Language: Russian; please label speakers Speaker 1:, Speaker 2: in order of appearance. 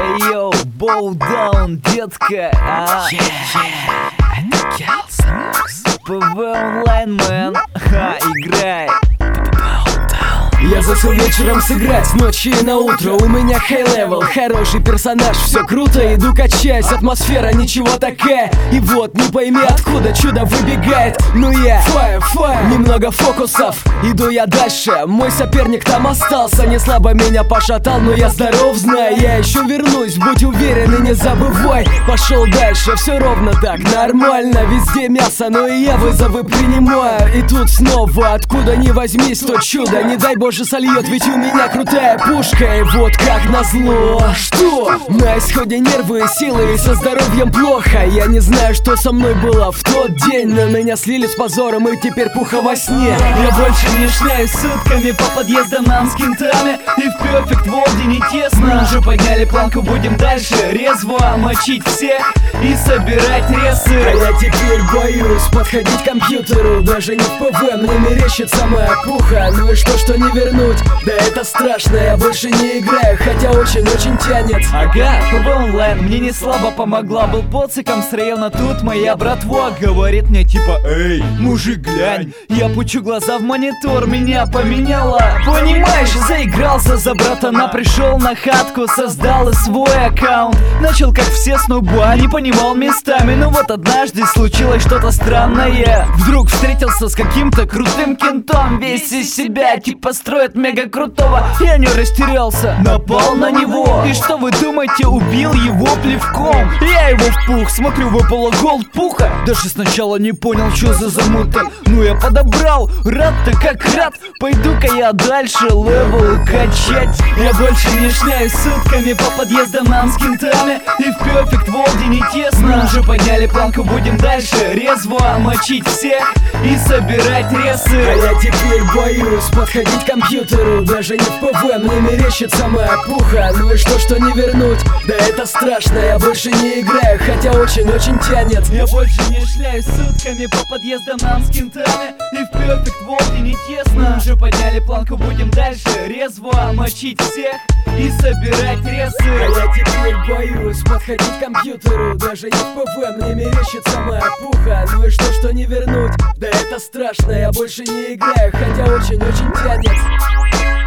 Speaker 1: Эй, йоу, bow down, детка. ПВ онлайн, мэн. Играй.
Speaker 2: Я засел вечером сыграть, ночи и на утро. У меня хай-левел, хороший персонаж, все круто, иду качаясь, атмосфера ничего такая. И вот, не пойми откуда чудо выбегает. Ну я, фаер, немного фокусов, иду я дальше. Мой соперник там остался, не слабо меня пошатал, но я здоров, знаю, я еще вернусь. Будь уверен и не забывай, пошел дальше, все ровно так, нормально. Везде мясо, но и я вызовы принимаю. И тут снова, откуда ни возьмись, то чудо, не дай боже сольет, ведь у меня крутая пушка. И вот как назло, что? На исходе нервы и силы, и со здоровьем плохо. Я не знаю, что со мной было в тот день, но меня слили с позором, и теперь пуха во сне.
Speaker 1: Я больше не шляюсь сутками по подъездам нам с кентами. И в Perfect World не тесно. Уже подняли планку, будем дальше резво мочить всех и собирать ресы.
Speaker 2: А я теперь боюсь подходить к компьютеру, даже не в ПВ, мне мерещится моя пуха. Ну и что не вернуть, да это страшно, я больше не играю, хотя очень-очень тянет.
Speaker 1: Ага, ПВ онлайн мне не слабо помогла. Был поциком с района, тут моя братва говорит мне типа: эй, мужик, глянь. Я пучу глаза в монитор, меня поменяла. Понимаешь, заигрался за братана, пришел на хатку, создал и свой аккаунт. Начал как все снуба, не понимал местами. Но вот однажды случилось что-то странное. Вдруг встретился с каким-то крутым кентом, весь из себя, типа строит мега крутого. Я не растерялся, напал на него. И что вы думаете, убил его плевком? Я его в пух, смотрю, выпало голд пуха. Даже сначала не понял, что за замута. Ну я подобрал, рад-то как рад. Пойду-ка я дальше левел качать. Я больше не шляюсь сутками по подъездам нам с кентами. И в Perfect World не тесно. Уже подняли планку, будем дальше резво мочить всех и собирать ресы.
Speaker 2: А я теперь боюсь подходить к компьютеру, даже не в ПВ, мне мерещится моя пуха. Ну и что не вернуть, да это страшно, я больше не играю, хотя очень-очень тянет.
Speaker 1: Я больше не шляюсь сутками по подъездам нам с кентами. И в Perfect World не тесно. Уже подняли планку, будем дальше резво мочить всех и собирать ресы.
Speaker 2: А я теперь боюсь подходить к компьютеру, даже не в ПВ, мне мерещится моя пуха. Ну и что не вернуть, да это страшно, я больше не играю, хотя очень-очень тянет.